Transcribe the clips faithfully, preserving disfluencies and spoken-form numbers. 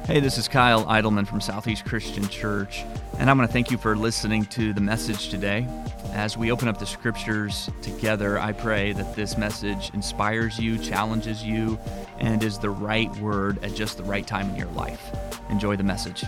Hey, this is Kyle Eidelman from Southeast Christian Church, and I'm going to thank you for listening to the message today. As we open up the scriptures together, I pray that this message inspires you, challenges you, and is the right word at just the right time in your life. Enjoy the message.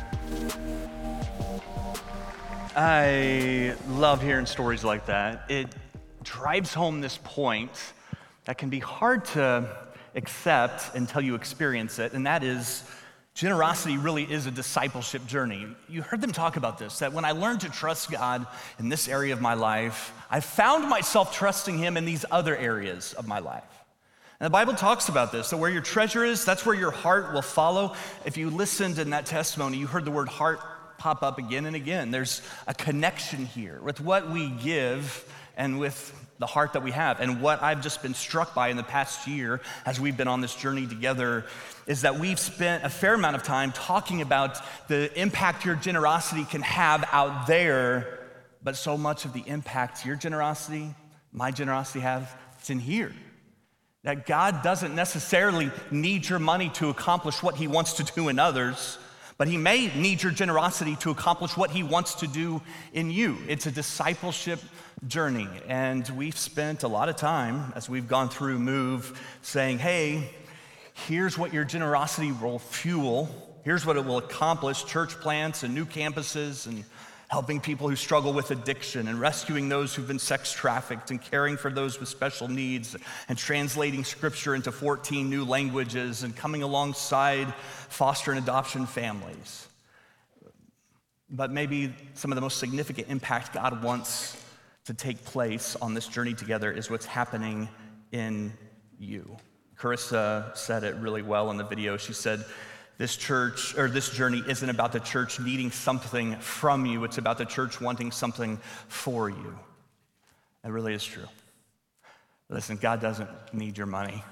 I love hearing stories like that. It drives home this point that can be hard to accept until you experience it, and that is generosity really is a discipleship journey. You heard them talk about this, that when I learned to trust God in this area of my life, I found myself trusting Him in these other areas of my life. And the Bible talks about this, that where your treasure is, that's where your heart will follow. If you listened in that testimony, you heard the word heart pop up again and again. There's a connection here with what we give and with the heart that we have. And what I've just been struck by in the past year as we've been on this journey together is that we've spent a fair amount of time talking about the impact your generosity can have out there, but so much of the impact your generosity, my generosity have, it's in here. That God doesn't necessarily need your money to accomplish what He wants to do in others, but He may need your generosity to accomplish what He wants to do in you. It's a discipleship journey, and we've spent a lot of time as we've gone through Move saying, hey, here's what your generosity will fuel. Here's what it will accomplish: church plants and new campuses and helping people who struggle with addiction and rescuing those who've been sex trafficked and caring for those with special needs and translating scripture into fourteen new languages and coming alongside foster and adoption families. But maybe some of the most significant impact God wants to take place on this journey together is what's happening in you. Carissa said it really well in the video. She said, this church, or this journey isn't about the church needing something from you, it's about the church wanting something for you. That really is true. Listen, God doesn't need your money.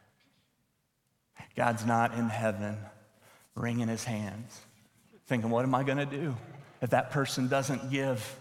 God's not in heaven wringing His hands, thinking, what am I gonna do if that person doesn't give?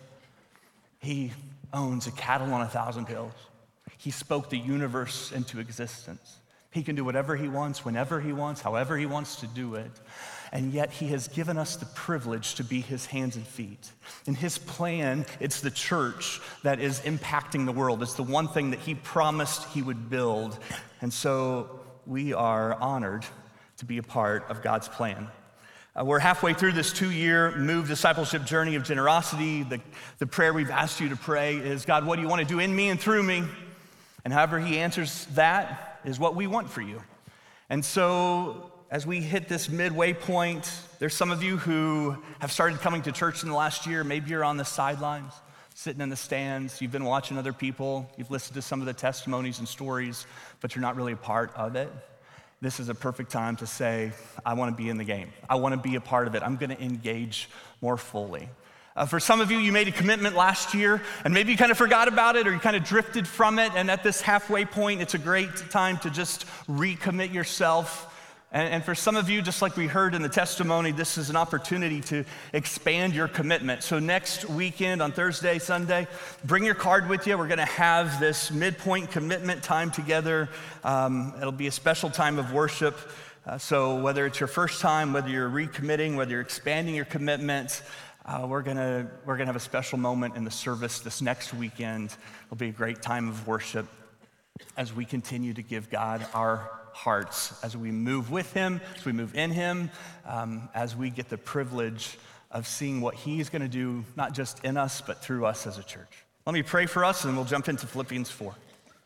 He owns a cattle on a thousand hills. He spoke the universe into existence. He can do whatever He wants, whenever He wants, however He wants to do it. And yet He has given us the privilege to be His hands and feet. In His plan, it's the church that is impacting the world. It's the one thing that He promised He would build. And so we are honored to be a part of God's plan. Uh, we're halfway through this two-year Move discipleship journey of generosity. The, the prayer we've asked you to pray is, God, what do you want to do in me and through me? And however He answers that is what we want for you. And so as we hit this midway point, there's some of you who have started coming to church in the last year. Maybe you're on the sidelines, sitting in the stands. You've been watching other people. You've listened to some of the testimonies and stories, but you're not really a part of it. This is a perfect time to say, I want to be in the game. I want to be a part of it. I'm going to engage more fully. Uh, for some of you, you made a commitment last year, and maybe you kind of forgot about it or you kind of drifted from it, and at this halfway point, it's a great time to just recommit yourself. And, and for some of you, just like we heard in the testimony, this is an opportunity to expand your commitment. So next weekend on Thursday, Sunday, bring your card with you. We're going to have this midpoint commitment time together. Um, it'll be a special time of worship. Uh, so whether it's your first time, whether you're recommitting, whether you're expanding your commitment, uh, we're gonna we're gonna have a special moment in the service this next weekend. It'll be a great time of worship as we continue to give God our hearts, as we move with Him, as we move in Him, um, as we get the privilege of seeing what He's gonna do, not just in us, but through us as a church. Let me pray for us, and we'll jump into Philippians four.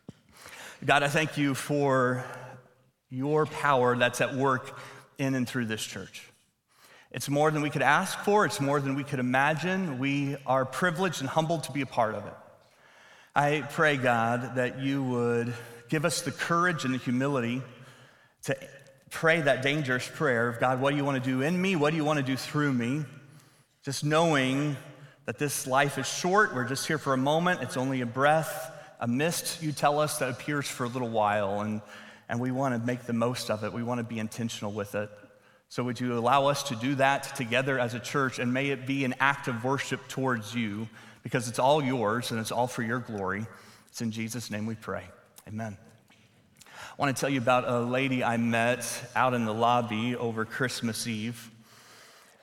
God, I thank You for Your power that's at work in and through this church. It's more than we could ask for. It's more than we could imagine. We are privileged and humbled to be a part of it. I pray, God, that You would give us the courage and the humility to pray that dangerous prayer of, God, what do You want to do in me? What do You want to do through me? Just knowing that this life is short. We're just here for a moment. It's only a breath, a mist, You tell us, that appears for a little while. And, and we want to make the most of it. We want to be intentional with it. So would You allow us to do that together as a church, and may it be an act of worship towards You, because it's all Yours and it's all for Your glory. It's in Jesus' name we pray. Amen. I want to tell you about a lady I met out in the lobby over Christmas Eve.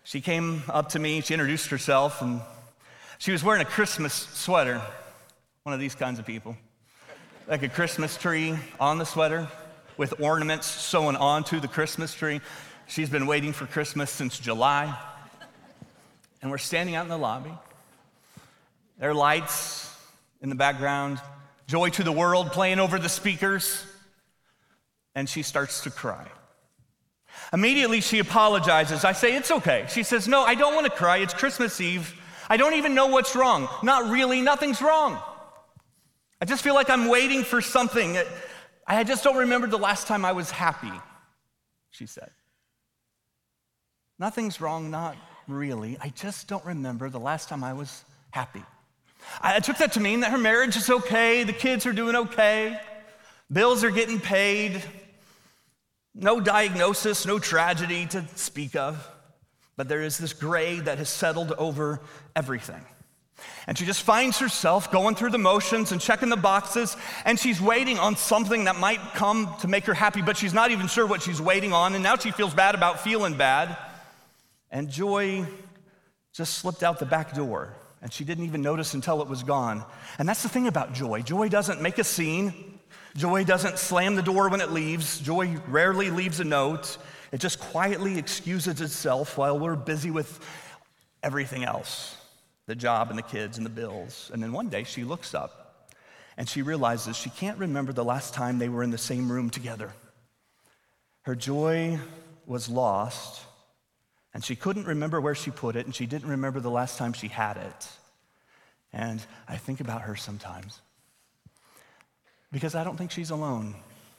She came up to me, she introduced herself, and she was wearing a Christmas sweater, one of these kinds of people. Like a Christmas tree on the sweater with ornaments sewn onto the Christmas tree. She's been waiting for Christmas since July. And we're standing out in the lobby. There are lights in the background, Joy to the World playing over the speakers, and she starts to cry. Immediately she apologizes. I say, it's okay. She says, no, I don't want to cry. It's Christmas Eve. I don't even know what's wrong. Not really, nothing's wrong. I just feel like I'm waiting for something. I just don't remember the last time I was happy, she said. Nothing's wrong, not really. I just don't remember the last time I was happy. I took that to mean that her marriage is okay, the kids are doing okay, bills are getting paid, no diagnosis, no tragedy to speak of, but there is this gray that has settled over everything. And she just finds herself going through the motions and checking the boxes, and she's waiting on something that might come to make her happy, but she's not even sure what she's waiting on, and now she feels bad about feeling bad. And Joy just slipped out the back door, and she didn't even notice until it was gone. And that's the thing about Joy. Joy doesn't make a scene. Joy doesn't slam the door when it leaves. Joy rarely leaves a note. It just quietly excuses itself while we're busy with everything else, the job and the kids and the bills. And then one day she looks up and she realizes she can't remember the last time they were in the same room together. Her joy was lost, and she couldn't remember where she put it, and she didn't remember the last time she had it. And I think about her sometimes because I don't think she's alone.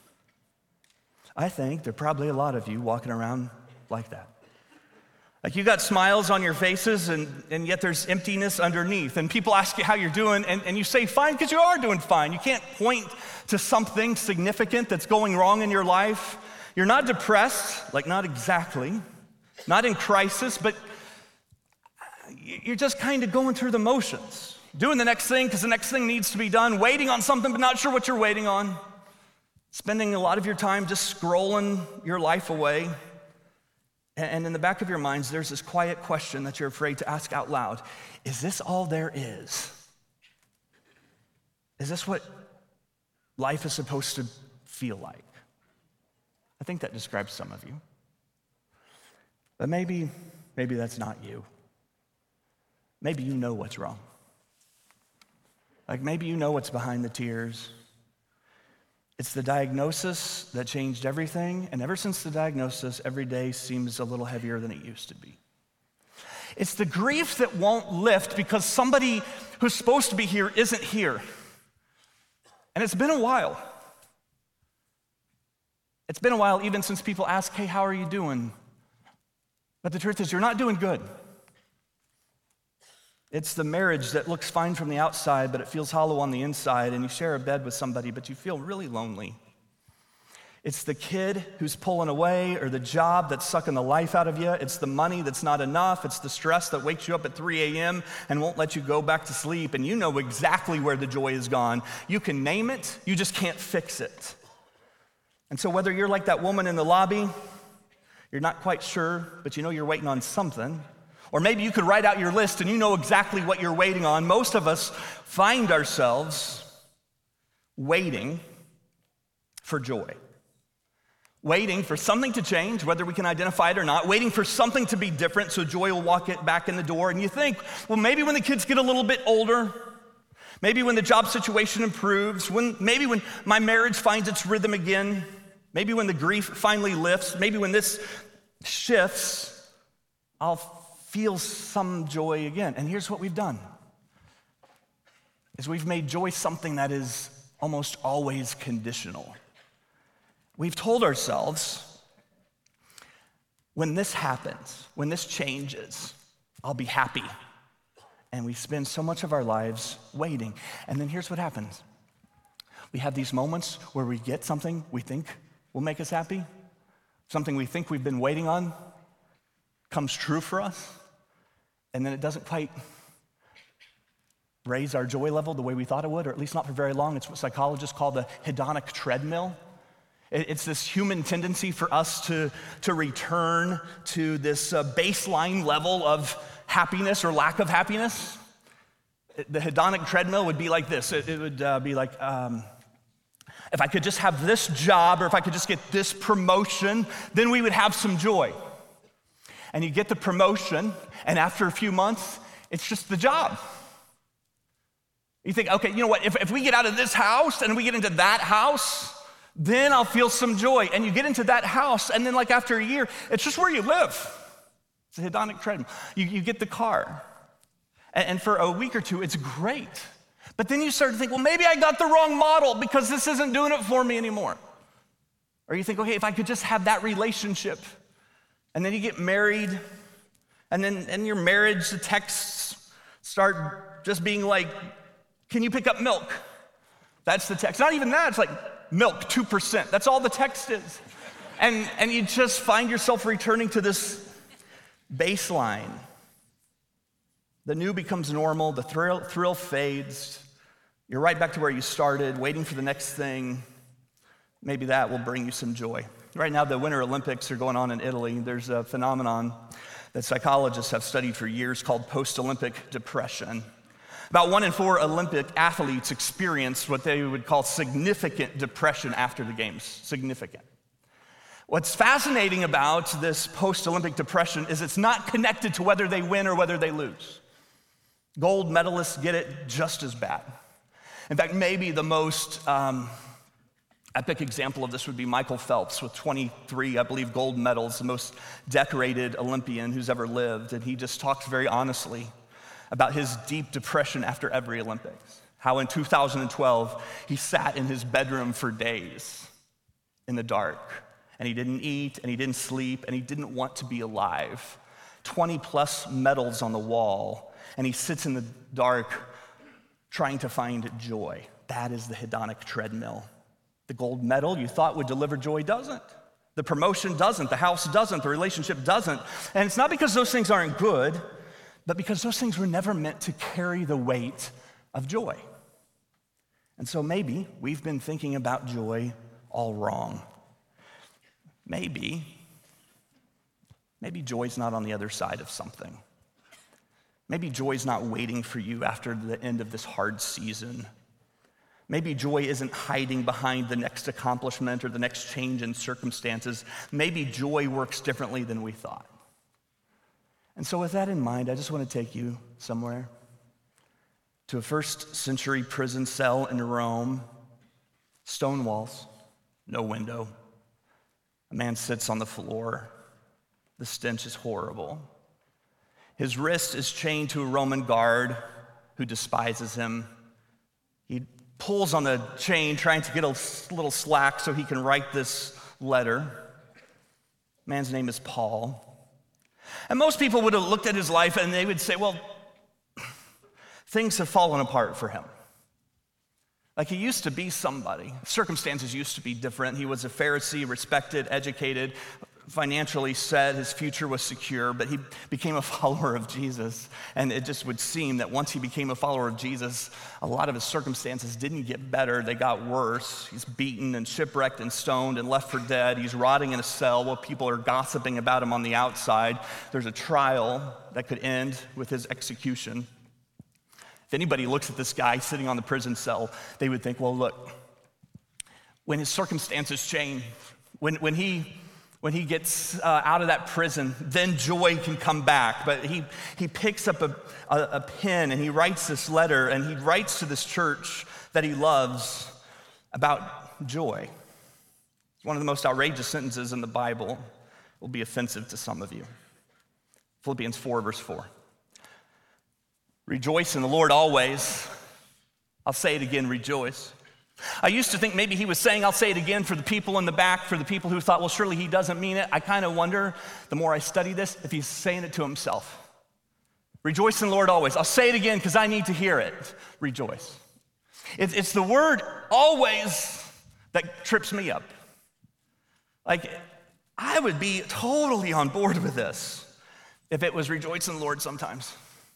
I think there are probably a lot of you walking around like that. Like you got smiles on your faces, and, and yet there's emptiness underneath. And people ask you how you're doing, and, and you say fine because you are doing fine. You can't point to something significant that's going wrong in your life. You're not depressed, like not exactly, not in crisis, but you're just kind of going through the motions, doing the next thing because the next thing needs to be done, waiting on something but not sure what you're waiting on, spending a lot of your time just scrolling your life away. And in the back of your minds, there's this quiet question that you're afraid to ask out loud. Is this all there is? Is this what life is supposed to feel like? I think that describes some of you. But maybe, maybe that's not you. Maybe you know what's wrong. Like maybe you know what's behind the tears. It's the diagnosis that changed everything, and ever since the diagnosis, every day seems a little heavier than it used to be. It's the grief that won't lift because somebody who's supposed to be here isn't here. And it's been a while. It's been a while even since people ask, hey, how are you doing? But the truth is, you're not doing good. It's the marriage that looks fine from the outside, but it feels hollow on the inside, and you share a bed with somebody, but you feel really lonely. It's the kid who's pulling away, or the job that's sucking the life out of you. It's the money that's not enough. It's the stress that wakes you up at three a.m. and won't let you go back to sleep, and you know exactly where the joy is gone. You can name it, you just can't fix it. And so whether you're like that woman in the lobby, you're not quite sure, but you know you're waiting on something, or maybe you could write out your list and you know exactly what you're waiting on. Most of us find ourselves waiting for joy. Waiting for something to change, whether we can identify it or not. Waiting for something to be different so joy will walk it back in the door. And you think, well, maybe when the kids get a little bit older, maybe when the job situation improves, when maybe when my marriage finds its rhythm again, maybe when the grief finally lifts, maybe when this shifts, I'll feel some joy again. And here's what we've done, is we've made joy something that is almost always conditional. We've told ourselves, when this happens, when this changes, I'll be happy. And we spend so much of our lives waiting. And then here's what happens. We have these moments where we get something we think will make us happy, something we think we've been waiting on comes true for us, and then it doesn't quite raise our joy level the way we thought it would, or at least not for very long. It's what psychologists call the hedonic treadmill. It's this human tendency for us to, to return to this uh, baseline level of happiness or lack of happiness. The hedonic treadmill would be like this. It, it would uh, be like, um, if I could just have this job, or if I could just get this promotion, then we would have some joy. And you get the promotion, and after a few months, it's just the job. You think, okay, you know what, if, if we get out of this house and we get into that house, then I'll feel some joy. And you get into that house, and then like after a year, it's just where you live. It's a hedonic treadmill. You, you get the car. And, and for a week or two, it's great. But then you start to think, well, maybe I got the wrong model because this isn't doing it for me anymore. Or you think, okay, if I could just have that relationship. And then you get married, and then in your marriage, the texts start just being like, can you pick up milk? That's the text. Not even that, it's like, milk, two percent. That's all the text is. And, and you just find yourself returning to this baseline. The new becomes normal, the thrill, thrill fades. You're right back to where you started, waiting for the next thing. Maybe that will bring you some joy. Right now, the Winter Olympics are going on in Italy. There's a phenomenon that psychologists have studied for years called post-Olympic depression. About one in four Olympic athletes experience what they would call significant depression after the games. Significant. What's fascinating about this post-Olympic depression is it's not connected to whether they win or whether they lose. Gold medalists get it just as bad. In fact, maybe the most um, epic example of this would be Michael Phelps with twenty-three, I believe, gold medals, the most decorated Olympian who's ever lived. And he just talks very honestly about his deep depression after every Olympics. How in two thousand twelve, he sat in his bedroom for days in the dark, and he didn't eat, and he didn't sleep, and he didn't want to be alive. twenty plus medals on the wall, and he sits in the dark trying to find joy. That is the hedonic treadmill. The gold medal you thought would deliver joy doesn't. The promotion doesn't, the house doesn't, the relationship doesn't. And it's not because those things aren't good, but because those things were never meant to carry the weight of joy. And so maybe we've been thinking about joy all wrong. Maybe, maybe joy's not on the other side of something. Maybe joy's not waiting for you after the end of this hard season. Maybe joy isn't hiding behind the next accomplishment or the next change in circumstances. Maybe joy works differently than we thought. And so with that in mind, I just want to take you somewhere to a first century prison cell in Rome, stone walls, no window. A man sits on the floor. The stench is horrible. His wrist is chained to a Roman guard who despises him. He pulls on the chain, trying to get a little slack so he can write this letter. Man's name is Paul. And most people would have looked at his life and they would say, well, things have fallen apart for him. Like he used to be somebody. Circumstances used to be different. He was a Pharisee, respected, educated, financially set. His future was secure, but he became a follower of Jesus. And it just would seem that once he became a follower of Jesus, a lot of his circumstances didn't get better. They got worse. He's beaten and shipwrecked and stoned and left for dead. He's rotting in a cell while people are gossiping about him on the outside. There's a trial that could end with his execution. If anybody looks at this guy sitting on the prison cell, they would think, well, look, when his circumstances change, when, when he when he gets uh, out of that prison, then joy can come back. But he, he picks up a, a, a pen and he writes this letter, and he writes to this church that he loves about joy. It's one of the most outrageous sentences in the Bible. It will be offensive to some of you. Philippians four, verse four. Rejoice in the Lord always. I'll say it again, rejoice. I used to think maybe he was saying, I'll say it again, for the people in the back, for the people who thought, well, surely he doesn't mean it. I kind of wonder, the more I study this, if he's saying it to himself. Rejoice in the Lord always. I'll say it again because I need to hear it. Rejoice. It's, it's the word always that trips me up. Like, I would be totally on board with this if it was rejoice in the Lord sometimes.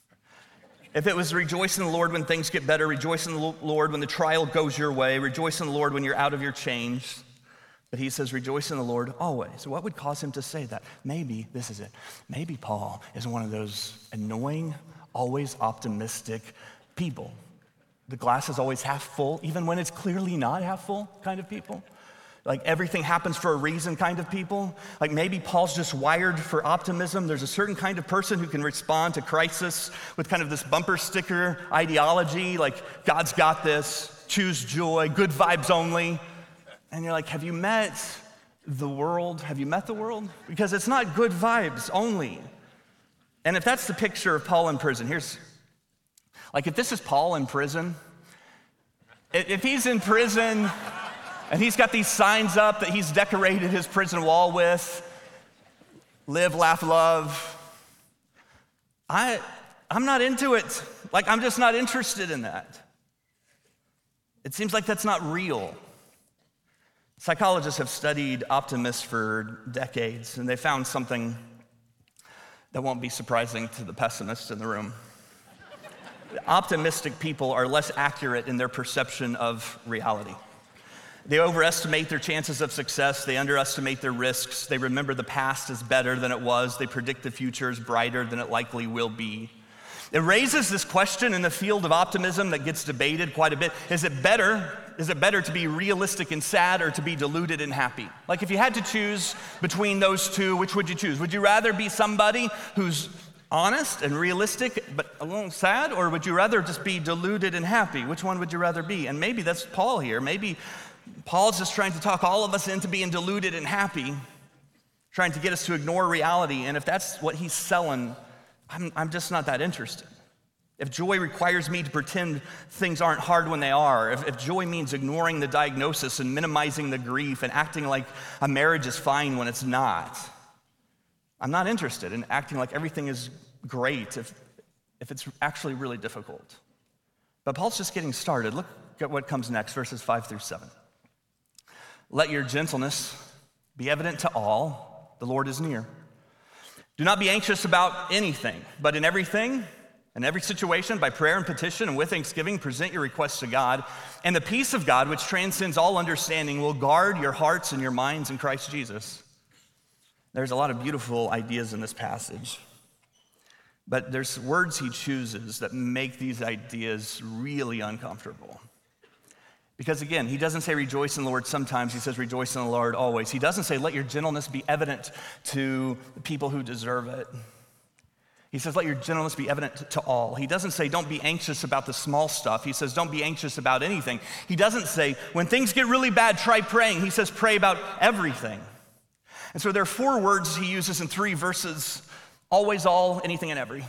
If it was rejoice in the Lord when things get better, rejoice in the Lord when the trial goes your way, rejoice in the Lord when you're out of your chains. But he says, rejoice in the Lord always. What would cause him to say that? Maybe, this is it, maybe Paul is one of those annoying, always optimistic people. The glass is always half full, even when it's clearly not half full kind of people. Like everything happens for a reason kind of people. Like maybe Paul's just wired for optimism. There's a certain kind of person who can respond to crisis with kind of this bumper sticker ideology, like God's got this, choose joy, good vibes only. And you're like, have you met the world? Have you met the world? Because it's not good vibes only. And if that's the picture of Paul in prison, here's, like if this is Paul in prison, if he's in prison and he's got these signs up that he's decorated his prison wall with, live, laugh, love, I, I'm not into it. Like I'm just not interested in that. It seems like that's not real. Psychologists have studied optimists for decades, and they found something that won't be surprising to the pessimists in the room. Optimistic people are less accurate in their perception of reality. They overestimate their chances of success. They underestimate their risks. They remember the past is better than it was. They predict the future is brighter than it likely will be. It raises this question in the field of optimism that gets debated quite a bit. Is it better, is it better to be realistic and sad or to be deluded and happy? Like if you had to choose between those two, which would you choose? Would you rather be somebody who's honest and realistic but a little sad, or would you rather just be deluded and happy? Which one would you rather be? And maybe that's Paul here. Maybe Paul's just trying to talk all of us into being deluded and happy, trying to get us to ignore reality. And if that's what he's selling, I'm, I'm just not that interested. If joy requires me to pretend things aren't hard when they are, if, if joy means ignoring the diagnosis and minimizing the grief and acting like a marriage is fine when it's not, I'm not interested in acting like everything is great if, if it's actually really difficult. But Paul's just getting started. Look at what comes next, verses five through seven. Let your gentleness be evident to all, the Lord is near. Do not be anxious about anything, but in everything, in every situation, by prayer and petition and with thanksgiving, present your requests to God. And the peace of God, which transcends all understanding, will guard your hearts and your minds in Christ Jesus. There's a lot of beautiful ideas in this passage, but there's words he chooses that make these ideas really uncomfortable. Because again, he doesn't say rejoice in the Lord sometimes, he says rejoice in the Lord always. He doesn't say let your gentleness be evident to the people who deserve it. He says let your gentleness be evident to all. He doesn't say don't be anxious about the small stuff. He says don't be anxious about anything. He doesn't say when things get really bad, try praying. He says pray about everything. And so there are four words he uses in three verses: always, all, anything, and every.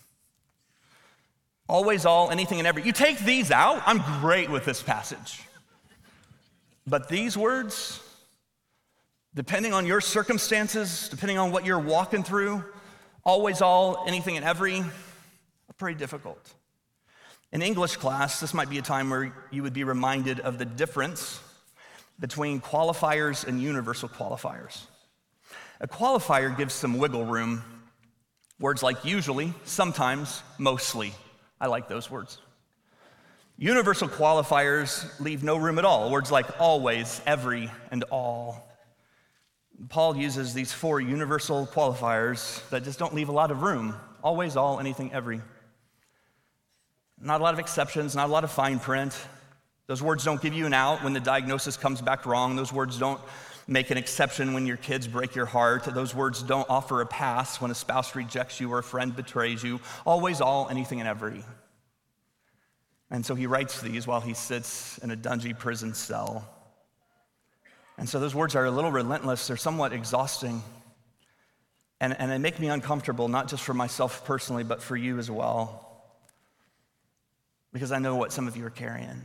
Always, all, anything, and every. You take these out, I'm great with this passage. But these words, depending on your circumstances, depending on what you're walking through, always, all, anything, and every, are pretty difficult. In English class, this might be a time where you would be reminded of the difference between qualifiers and universal qualifiers. A qualifier gives some wiggle room. Words like usually, sometimes, mostly. I like those words. Universal qualifiers leave no room at all. Words like always, every, and all. Paul uses these four universal qualifiers that just don't leave a lot of room. Always, all, anything, every. Not a lot of exceptions, not a lot of fine print. Those words don't give you an out when the diagnosis comes back wrong. Those words don't make an exception when your kids break your heart. Those words don't offer a pass when a spouse rejects you or a friend betrays you. Always, all, anything, and every. And so he writes these while he sits in a dungy prison cell. And so those words are a little relentless. They're somewhat exhausting. And, and they make me uncomfortable, not just for myself personally, but for you as well. Because I know what some of you are carrying.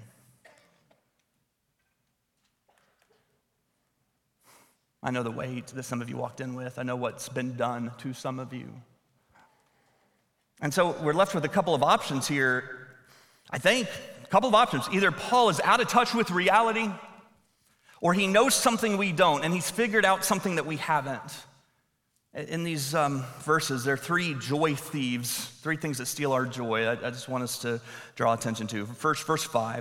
I know the weight that some of you walked in with. I know what's been done to some of you. And so we're left with a couple of options here. I think a couple of options. Either Paul is out of touch with reality, or he knows something we don't, and he's figured out something that we haven't. In these um, verses, there are three joy thieves, three things that steal our joy. I, I just want us to draw attention to. First, verse five.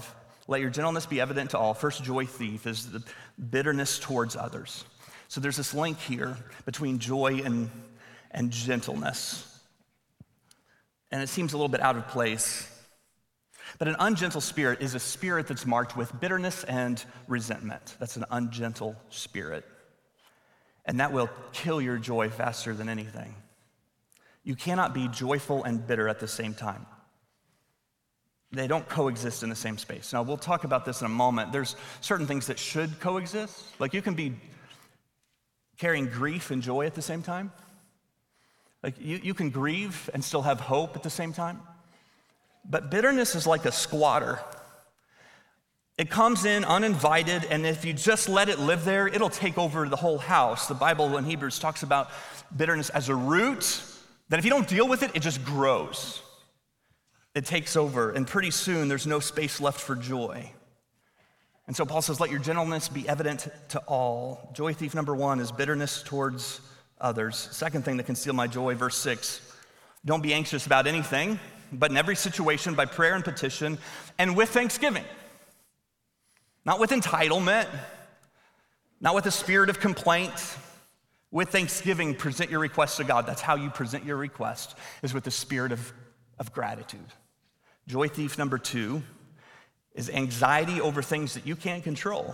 Let your gentleness be evident to all. First joy thief is the bitterness towards others. So there's this link here between joy and, and gentleness. And it seems a little bit out of place. But an ungentle spirit is a spirit that's marked with bitterness and resentment. That's an ungentle spirit. And that will kill your joy faster than anything. You cannot be joyful and bitter at the same time. They don't coexist in the same space. Now, we'll talk about this in a moment. There's certain things that should coexist. Like you can be carrying grief and joy at the same time. Like you, you can grieve and still have hope at the same time. But bitterness is like a squatter. It comes in uninvited, and if you just let it live there, it'll take over the whole house. The Bible in Hebrews talks about bitterness as a root, that if you don't deal with it, it just grows. It takes over, and pretty soon there's no space left for joy. And so Paul says, let your gentleness be evident to all. Joy thief number one is bitterness towards others. Second thing that can steal my joy, verse six, don't be anxious about anything, but in every situation by prayer and petition and with thanksgiving. Not with entitlement, not with a spirit of complaint. With thanksgiving, present your request to God. That's how you present your request, is with the spirit of, of gratitude. Joy thief number two is anxiety over things that you can't control.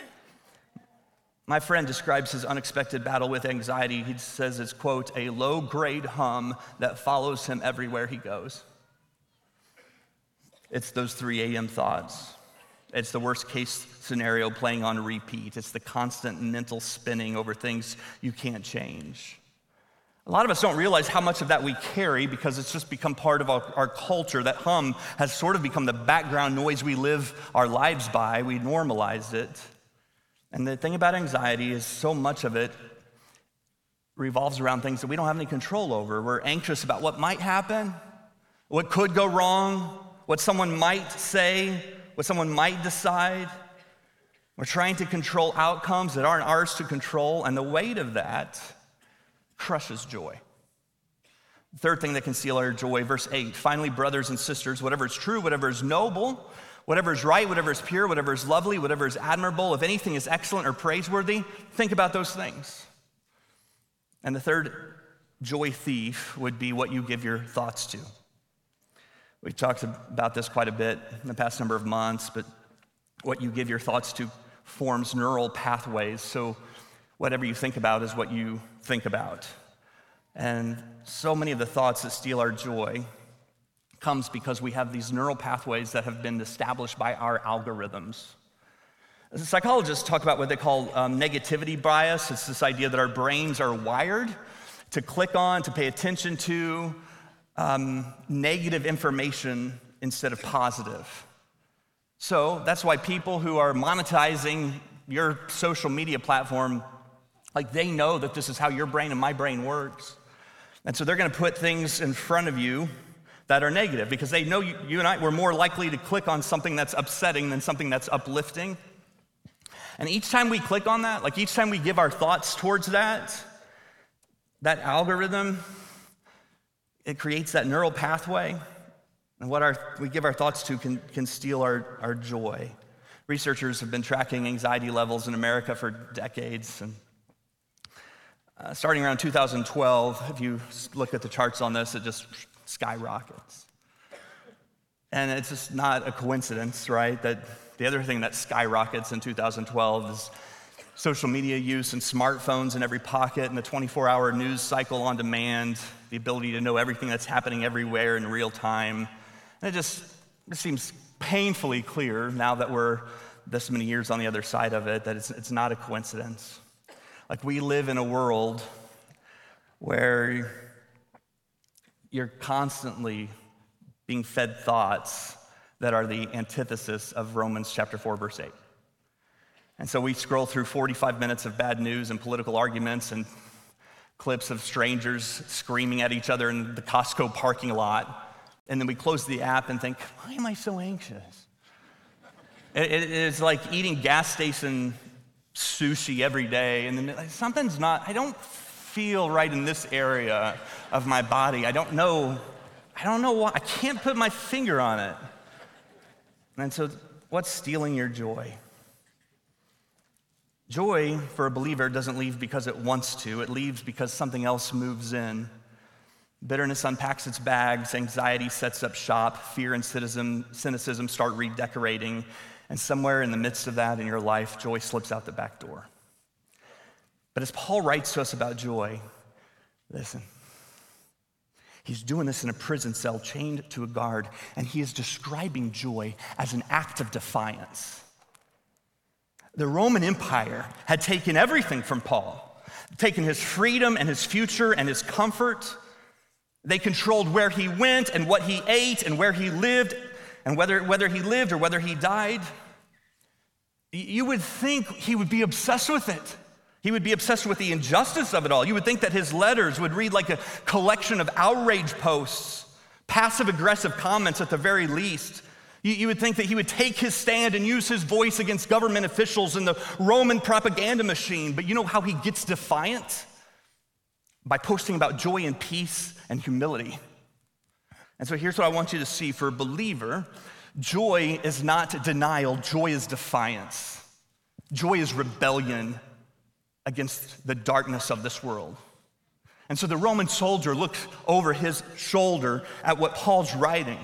My friend describes his unexpected battle with anxiety. He says it's, quote, a low-grade hum that follows him everywhere he goes. It's those three a.m. thoughts. It's the worst case scenario playing on repeat. It's the constant mental spinning over things you can't change. A lot of us don't realize how much of that we carry because it's just become part of our, our culture. That hum has sort of become the background noise we live our lives by. We normalize it. And the thing about anxiety is so much of it revolves around things that we don't have any control over. We're anxious about what might happen, what could go wrong, what someone might say, what someone might decide. We're trying to control outcomes that aren't ours to control, and the weight of that crushes joy. The third thing that can steal our joy, verse eight, finally, brothers and sisters, whatever is true, whatever is noble, whatever is right, whatever is pure, whatever is lovely, whatever is admirable, if anything is excellent or praiseworthy, think about those things. And the third joy thief would be what you give your thoughts to. We've talked about this quite a bit in the past number of months, but what you give your thoughts to forms neural pathways. So whatever you think about is what you think about. And so many of the thoughts that steal our joy comes because we have these neural pathways that have been established by our algorithms. As psychologists talk about what they call um, negativity bias. It's this idea that our brains are wired to click on, to pay attention to, Um, negative information instead of positive. So that's why people who are monetizing your social media platform, like they know that this is how your brain and my brain works. And so they're gonna put things in front of you that are negative because they know you, you and I, we're more likely to click on something that's upsetting than something that's uplifting. And each time we click on that, like each time we give our thoughts towards that, that algorithm, it creates that neural pathway, and what our, we give our thoughts to can, can steal our, our joy. Researchers have been tracking anxiety levels in America for decades, and uh, starting around two thousand twelve, if you look at the charts on this, it just skyrockets. And it's just not a coincidence, right, that the other thing that skyrockets in two thousand twelve is social media use and smartphones in every pocket and the twenty-four hour news cycle on demand, the ability to know everything that's happening everywhere in real time. And it just it seems painfully clear now that we're this many years on the other side of it that it's, it's not a coincidence. Like we live in a world where you're constantly being fed thoughts that are the antithesis of Romans chapter four, verse eight. And so we scroll through forty-five minutes of bad news and political arguments and clips of strangers screaming at each other in the Costco parking lot. And then we close the app and think, why am I so anxious? It, it, it's like eating gas station sushi every day. And then something's not, I don't feel right in this area of my body. I don't know, I don't know why, I can't put my finger on it. And so what's stealing your joy? Joy for a believer doesn't leave because it wants to. It leaves because something else moves in. Bitterness unpacks its bags, anxiety sets up shop, fear and cynicism, cynicism start redecorating, and somewhere in the midst of that in your life, joy slips out the back door. But as Paul writes to us about joy, listen, he's doing this in a prison cell chained to a guard, and he is describing joy as an act of defiance. The Roman Empire had taken everything from Paul, taken his freedom and his future and his comfort. They controlled where he went and what he ate and where he lived and whether, whether he lived or whether he died. You would think he would be obsessed with it. He would be obsessed with the injustice of it all. You would think that his letters would read like a collection of outrage posts, passive-aggressive comments at the very least. You, you would think that he would take his stand and use his voice against government officials and the Roman propaganda machine. But you know how he gets defiant? By posting about joy and peace and humility. And so here's what I want you to see. For a believer, joy is not denial, joy is defiance. Joy is rebellion against the darkness of this world. And so the Roman soldier looks over his shoulder at what Paul's writing,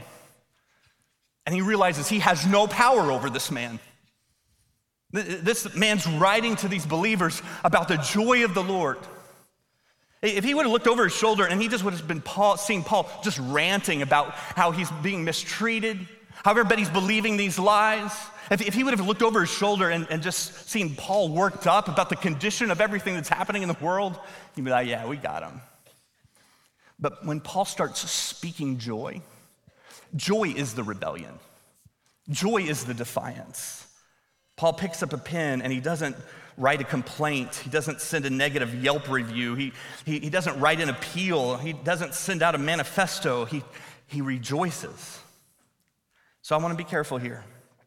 and he realizes he has no power over this man. This man's writing to these believers about the joy of the Lord. If he would have looked over his shoulder and he just would have been Paul, seeing Paul just ranting about how he's being mistreated, how everybody's believing these lies, if, if he would have looked over his shoulder and, and just seen Paul worked up about the condition of everything that's happening in the world, he'd be like, yeah, we got him. But when Paul starts speaking joy, joy is the rebellion. Joy is the defiance. Paul picks up a pen and he doesn't write a complaint. He doesn't send a negative Yelp review. He, he, he doesn't write an appeal. He doesn't send out a manifesto. He, he rejoices. So I want to be careful here.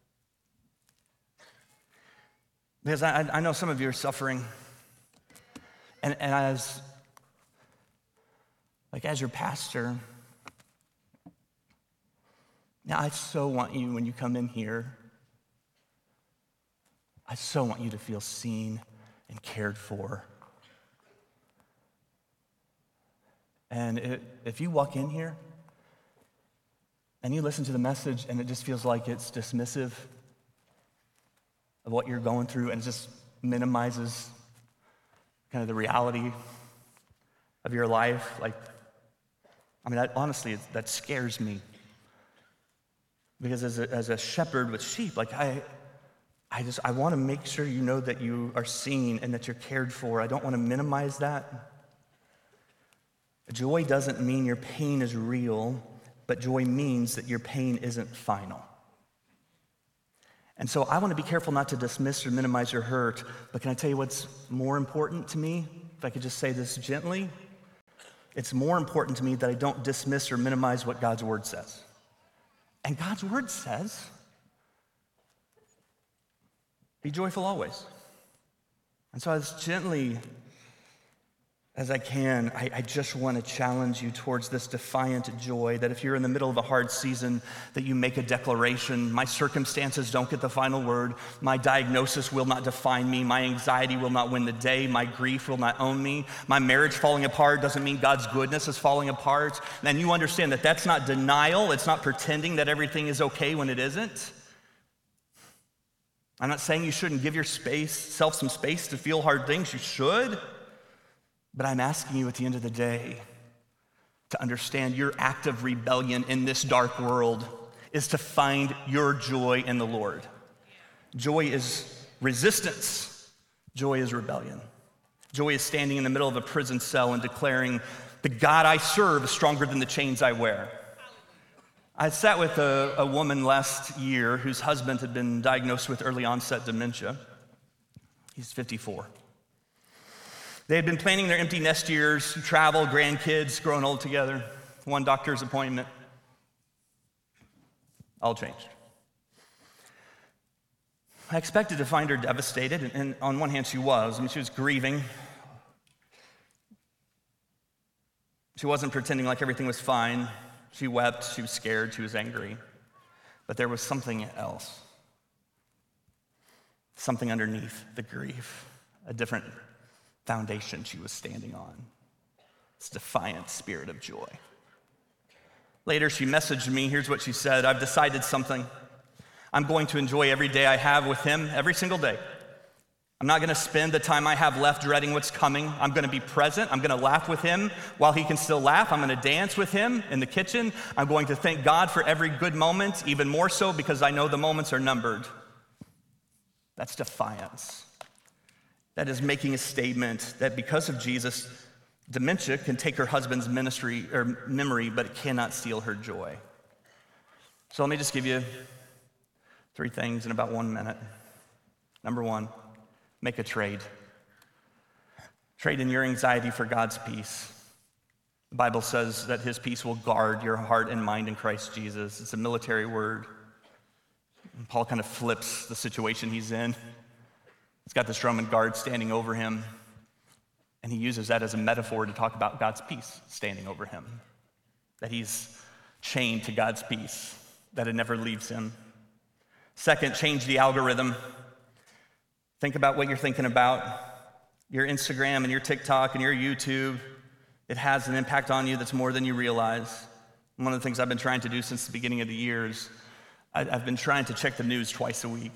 Because I, I know some of you are suffering. And, and as, like as your pastor, now I so want you when you come in here, I so want you to feel seen and cared for. And it, if you walk in here and you listen to the message and it just feels like it's dismissive of what you're going through and it just minimizes kind of the reality of your life, like, I mean, that, honestly, that scares me. Because as a, as a shepherd with sheep, like I, I just, I want to make sure you know that you are seen and that you're cared for. I don't want to minimize that. Joy doesn't mean your pain is real, but joy means that your pain isn't final. And so I want to be careful not to dismiss or minimize your hurt, but can I tell you what's more important to me? If I could just say this gently, it's more important to me that I don't dismiss or minimize what God's word says. And God's word says, be joyful always. And so as gently as I can, I, I just want to challenge you towards this defiant joy, that if you're in the middle of a hard season, that you make a declaration. My circumstances don't get the final word. My diagnosis will not define me. My anxiety will not win the day. My grief will not own me. My marriage falling apart doesn't mean God's goodness is falling apart. And you understand that that's not denial. It's not pretending that everything is okay when it isn't. I'm not saying you shouldn't give your space, self some space to feel hard things. You should. But I'm asking you at the end of the day to understand your act of rebellion in this dark world is to find your joy in the Lord. Joy is resistance. Joy is rebellion. Joy is standing in the middle of a prison cell and declaring, the God I serve is stronger than the chains I wear. I sat with a, a woman last year whose husband had been diagnosed with early onset dementia. He's fifty-four. They had been planning their empty nest years, travel, grandkids, growing old together. One doctor's appointment. All changed. I expected to find her devastated, and, and on one hand she was. I mean, she was grieving. She wasn't pretending like everything was fine. She wept, she was scared, she was angry. But there was something else. something underneath the grief, a different foundation she was standing on. This defiant spirit of joy. Later, she messaged me. Here's what she said. I've decided something. I'm going to enjoy every day I have with him, every single day. I'm not going to spend the time I have left dreading what's coming. I'm going to be present. I'm going to laugh with him while he can still laugh. I'm going to dance with him in the kitchen. I'm going to thank God for every good moment, even more so because I know the moments are numbered. That's defiance. That is making a statement that because of Jesus, dementia can take her husband's ministry or memory, but it cannot steal her joy. So let me just give you three things in about one minute. Number one, make a trade. Trade in your anxiety for God's peace. The Bible says that his peace will guard your heart and mind in Christ Jesus. It's a military word. And Paul kind of flips the situation he's in. He's got this Roman guard standing over him, and he uses that as a metaphor to talk about God's peace standing over him, that he's chained to God's peace, that it never leaves him. Second, change the algorithm. Think about what you're thinking about. Your Instagram and your TikTok and your YouTube, it has an impact on you that's more than you realize. One of the things I've been trying to do since the beginning of the year is I've been trying to check the news twice a week.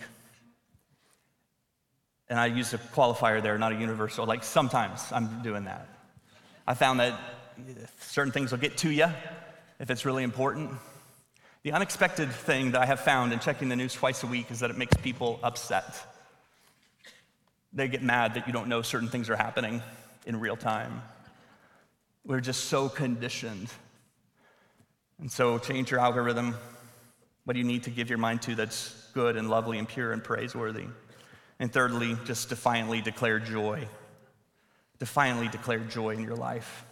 And I use a qualifier there, not a universal. Like sometimes I'm doing that. I found that certain things will get to you if it's really important. The unexpected thing that I have found in checking the news twice a week is that it makes people upset. They get mad that you don't know certain things are happening in real time. We're just so conditioned. And so change your algorithm. What do you need to give your mind to that's good and lovely and pure and praiseworthy? And thirdly, just defiantly declare joy. Defiantly declare joy in your life.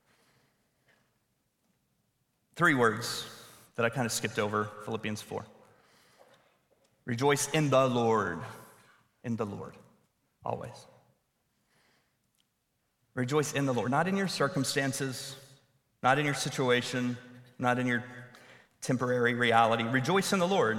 Three words that I kind of skipped over, Philippians four. Rejoice in the Lord. In the Lord. Always. Rejoice in the Lord. Not in your circumstances, not in your situation, not in your temporary reality. Rejoice in the Lord.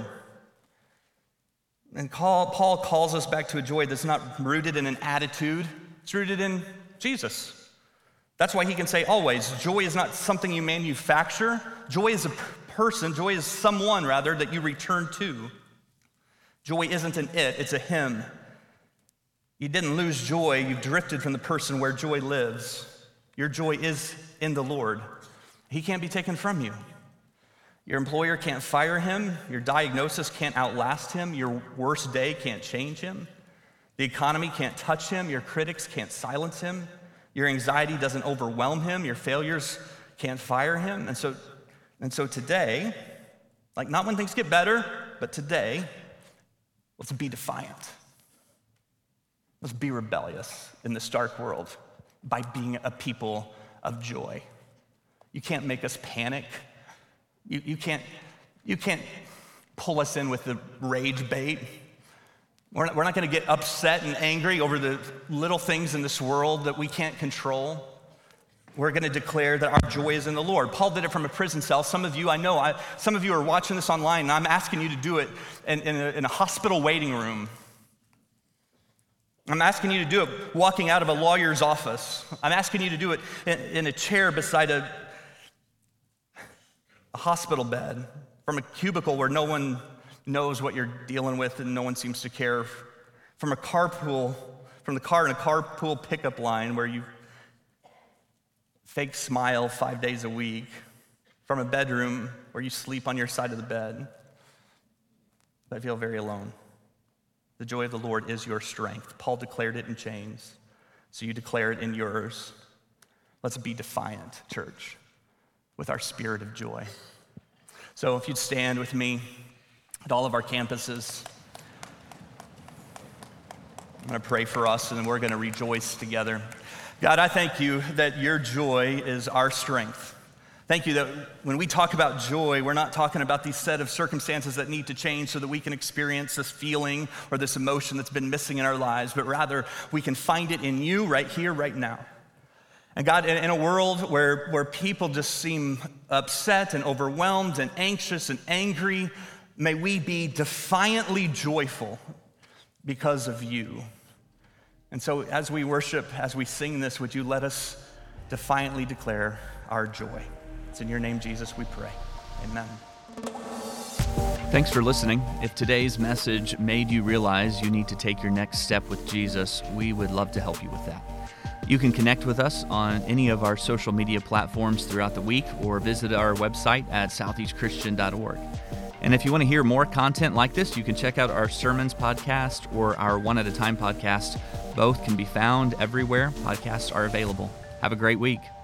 And Paul calls us back to a joy that's not rooted in an attitude. It's rooted in Jesus. That's why he can say always. Joy is not something you manufacture. Joy is a person. Joy is someone, rather, that you return to. Joy isn't an it. It's a him. You didn't lose joy. You've drifted from the person where joy lives. Your joy is in the Lord. He can't be taken from you. Your employer can't fire him. Your diagnosis can't outlast him. Your worst day can't change him. The economy can't touch him. Your critics can't silence him. Your anxiety doesn't overwhelm him. Your failures can't fire him. And so, and so today, like not when things get better, but today, let's be defiant. Let's be rebellious in this dark world by being a people of joy. You can't make us panic. You, you, can't, you can't pull us in with the rage bait. We're not, we're not going to get upset and angry over the little things in this world that we can't control. We're going to declare that our joy is in the Lord. Paul did it from a prison cell. Some of you, I know, I, some of you are watching this online, and I'm asking you to do it in, in, a, in a hospital waiting room. I'm asking you to do it walking out of a lawyer's office. I'm asking you to do it in, in a chair beside a a hospital bed, from a cubicle where no one knows what you're dealing with and no one seems to care, from a carpool, from the car in a carpool pickup line where you fake smile five days a week, from a bedroom where you sleep on your side of the bed. I feel very alone. The joy of the Lord is your strength. Paul declared it in chains, so you declare it in yours. Let's be defiant, church, with our spirit of joy. So if you'd stand with me at all of our campuses, I'm going to pray for us, and then we're going to rejoice together. God, I thank you that your joy is our strength. Thank you that when we talk about joy, we're not talking about these set of circumstances that need to change so that we can experience this feeling or this emotion that's been missing in our lives, but rather we can find it in you right here, right now. And God, in a world where, where people just seem upset and overwhelmed and anxious and angry, may we be defiantly joyful because of you. And so as we worship, as we sing this, would you let us defiantly declare our joy? It's in your name, Jesus, we pray. Amen. Thanks for listening. If today's message made you realize you need to take your next step with Jesus, we would love to help you with that. You can connect with us on any of our social media platforms throughout the week or visit our website at southeast christian dot org. And if you want to hear more content like this, you can check out our Sermons podcast or our One at a Time podcast. Both can be found everywhere podcasts are available. Have a great week.